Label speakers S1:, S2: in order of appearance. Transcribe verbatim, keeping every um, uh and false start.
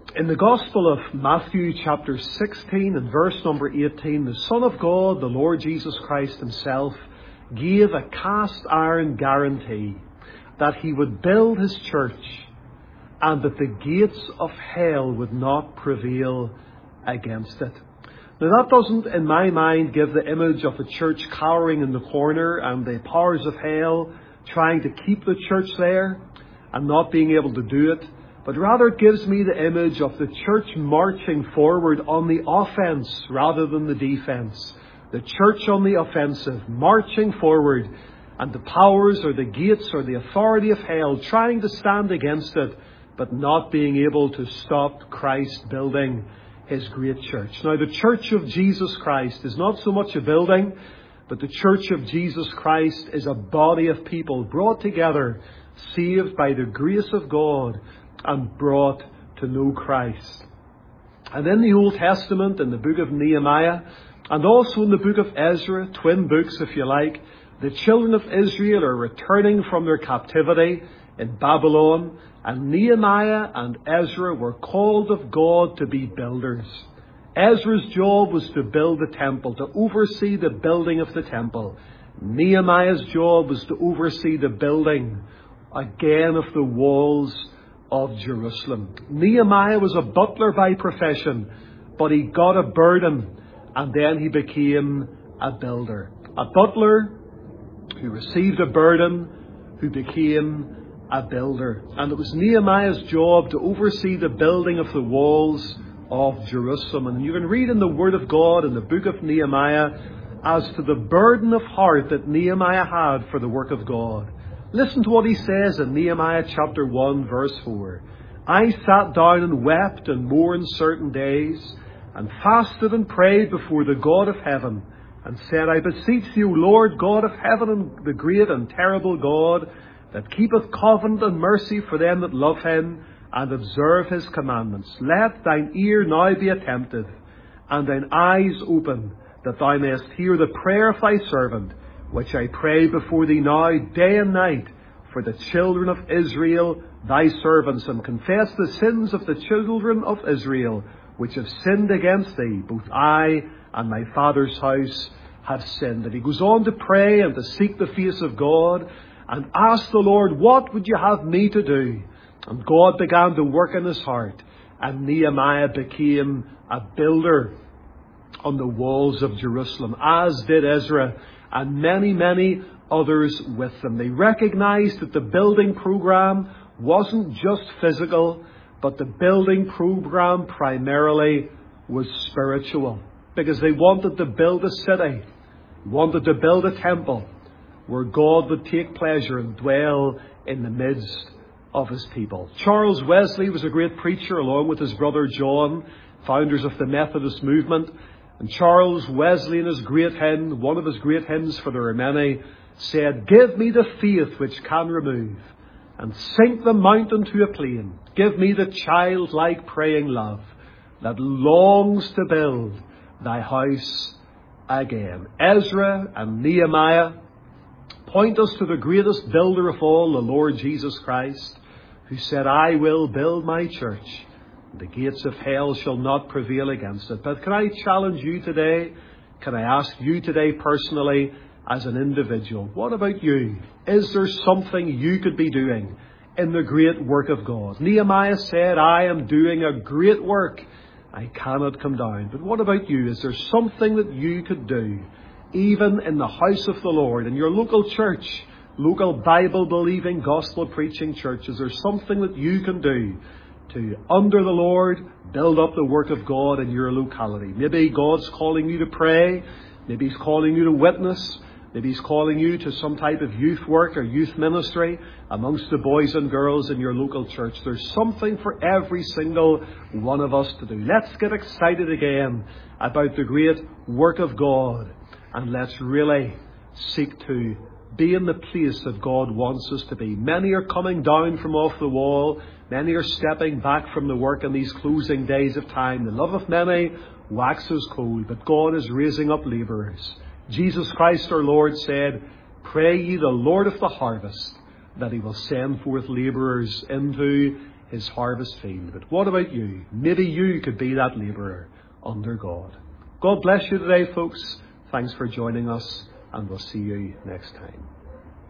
S1: In the Gospel of Matthew chapter sixteen and verse number eighteen, the Son of God, the Lord Jesus Christ himself, gave a cast iron guarantee that he would build his church and that the gates of hell would not prevail against it. Now that doesn't, in my mind, give the image of the church cowering in the corner and the powers of hell trying to keep the church there and not being able to do it. But rather it gives me the image of the church marching forward on the offense rather than the defense. The church on the offensive, marching forward, and the powers or the gates or the authority of hell trying to stand against it, but not being able to stop Christ building his great church. Now, the church of Jesus Christ is not so much a building, but the church of Jesus Christ is a body of people brought together, saved by the grace of God, and brought to know Christ. And in the Old Testament, in the book of Nehemiah, and also in the book of Ezra, twin books if you like, the children of Israel are returning from their captivity in Babylon, and Nehemiah and Ezra were called of God to be builders. Ezra's job was to build the temple, to oversee the building of the temple. Nehemiah's job was to oversee the building again of the walls of Jerusalem. Nehemiah was a butler by profession, but he got a burden and then he became a builder. A butler who received a burden, who became a builder. And it was Nehemiah's job to oversee the building of the walls of Jerusalem. And you can read in the Word of God in the book of Nehemiah as to the burden of heart that Nehemiah had for the work of God. Listen to what he says in Nehemiah chapter one verse four. I sat down and wept and mourned certain days, and fasted and prayed before the God of heaven, and said, I beseech thee, O Lord God of heaven, and the great and terrible God, that keepeth covenant and mercy for them that love him, and observe his commandments. Let thine ear now be attentive, and thine eyes open, that thou mayest hear the prayer of thy servant, which I pray before thee now, day and night, for the children of Israel, thy servants, and confess the sins of the children of Israel, which have sinned against thee. Both I and my father's house have sinned. And he goes on to pray and to seek the face of God, and ask the Lord, what would you have me to do? And God began to work in his heart, and Nehemiah became a builder on the walls of Jerusalem, as did Ezra, and many, many others with them. They recognized that the building program wasn't just physical, but the building program primarily was spiritual. Because they wanted to build a city, wanted to build a temple, where God would take pleasure and dwell in the midst of his people. Charles Wesley was a great preacher, along with his brother John, founders of the Methodist movement. And Charles Wesley, in his great hymn, one of his great hymns, for there are many, said, give me the faith which can remove and sink the mountain to a plain. Give me the childlike praying love that longs to build thy house again. Ezra and Nehemiah point us to the greatest builder of all, the Lord Jesus Christ, who said, I will build my church. The gates of hell shall not prevail against it. But can I challenge you today? Can I ask you today personally, as an individual, what about you? Is there something you could be doing in the great work of God? Nehemiah said, I am doing a great work. I cannot come down. But what about you? Is there something that you could do, even in the house of the Lord, in your local church, local Bible-believing, gospel-preaching church? Is there something that you can do to, under the Lord, build up the work of God in your locality? Maybe God's calling you to pray. Maybe he's calling you to witness. Maybe he's calling you to some type of youth work or youth ministry amongst the boys and girls in your local church. There's something for every single one of us to do. Let's get excited again about the great work of God, and let's really seek to be in the place that God wants us to be. Many are coming down from off the wall. Many are stepping back from the work in these closing days of time. The love of many waxes cold, but God is raising up labourers. Jesus Christ our Lord said, pray ye the Lord of the harvest, that he will send forth labourers into his harvest field. But what about you? Maybe you could be that labourer under God. God bless you today, folks. Thanks for joining us, and we'll see you next time.